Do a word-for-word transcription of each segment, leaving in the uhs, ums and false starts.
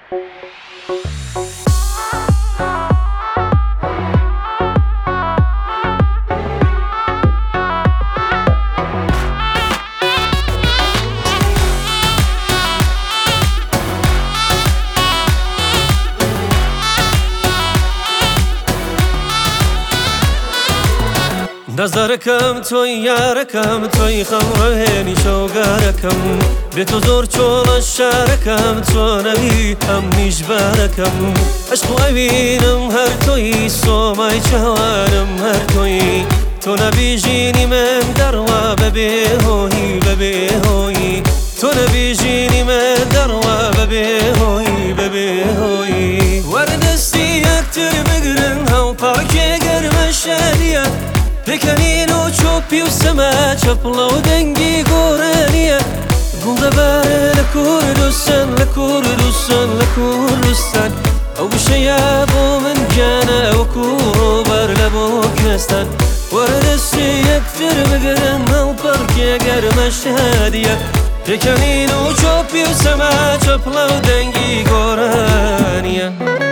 نظركم توي ياركم توي خمرهني شوقاركم بيتو زور چول الشاركم تو نبي هم نجباركم عشق أبينم هر توي صوماي جوانم هر توي تو نبي جيني من دروا ببيهوي ببيهوي تو نبي جيني من دروا ببيهوي ببيهوي وردستي أكتر بقرن هاو باكي قرم الشالية بکنین و چوبی و سما چپلا و دنگی گورانیه گل دباره لکردستان لکردستان لکردستان او بشیا بو من جانا و کورو بر لبو کستان وردستی اکتر بگرن او پرکی گرم شادیه بکنین و چوبی و سما چپلا و دنگی گورانیه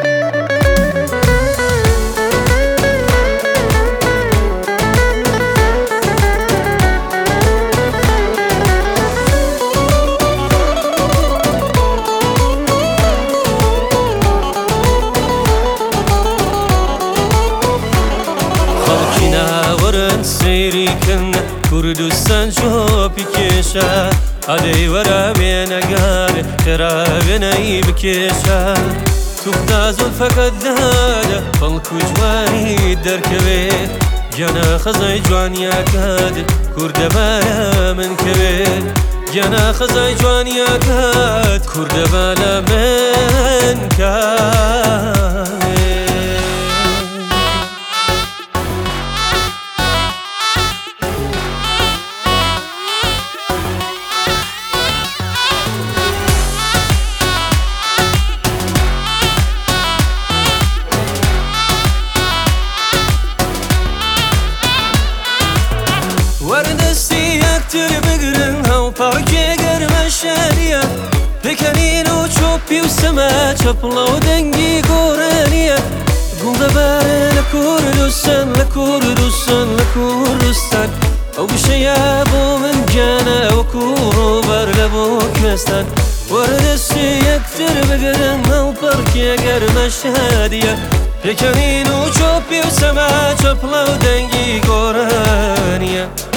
سيري كنا كردستان شوبي كيشا هدي ورا بينا قال خرابنا يبكيشا تفتاز الفقد هذا فالكو جواني دركبي جانا خزاي جوان يا كاد كرد بالا من كبير جانا خزاي جوان يا كاد كرد بالا من كبير وردستی اکتر بگرن هاو پاکی گرم شالیه بکنین و چوبی و سما چپلا و دنگی گورانیه گل دباره لکردستان لکردستان لکردستان او بشیا بو من جانا و کورو بر لبو کستان وردستی اکتر بگرن هاو پاکی گرم شالیه بکنین و چوبی و سما چپلا و دنگی گورانیه